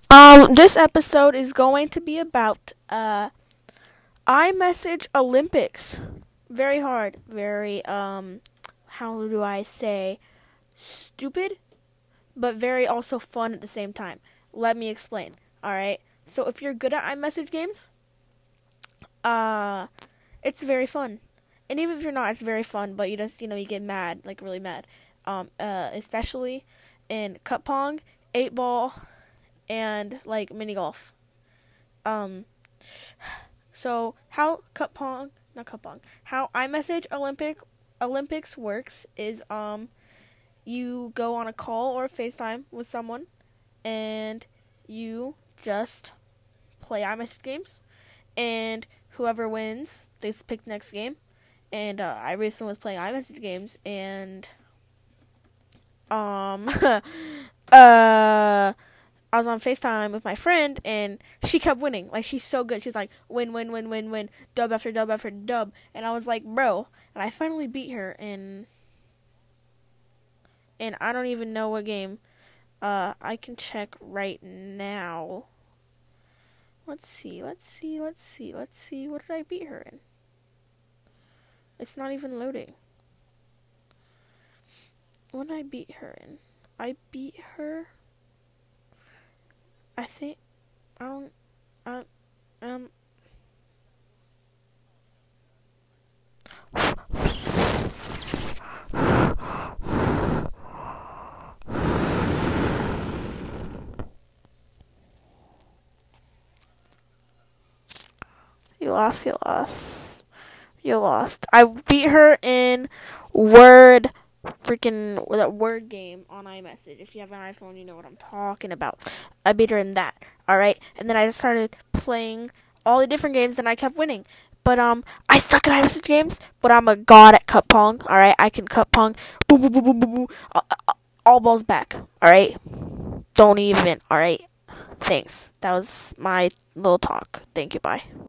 This episode is going to be about iMessage Olympics. Very hard, very how do I say, stupid, but very also fun at the same time. Let me explain. All right. So if you're good at iMessage games, it's very fun. And even if you're not, it's very fun. But you just you get mad, like really mad. Especially in cup pong, 8 ball, and like mini golf. Um, so how cup pong, not cup pong, how iMessage Olympics works is you go on a call or a FaceTime with someone, and you just play iMessage games, and whoever wins, they pick the next game. And I recently was playing iMessage games, and uh I was on FaceTime with my friend, and she kept winning. Like, she's so good. She's like, win, win, win, win, win, dub after dub after dub. And I was like, bro. And I finally beat her and I don't even know what game. I can check right now. Let's see. What did I beat her in? It's not even loading. What did I beat her in? I beat her. I think I don't. Um. You lost. You lost. I beat her in Word. Freaking that Word game on iMessage. If you have an iPhone, you know what I'm talking about. I beat her in that. All right, and then I just started playing all the different games, and I kept winning. But I suck at iMessage games, but I'm a god at cup pong. All right, I can cup pong. Boom, boom, boom, boom, boom, boom. All balls back. All right, don't even. All right, thanks. That was my little talk. Thank you. Bye.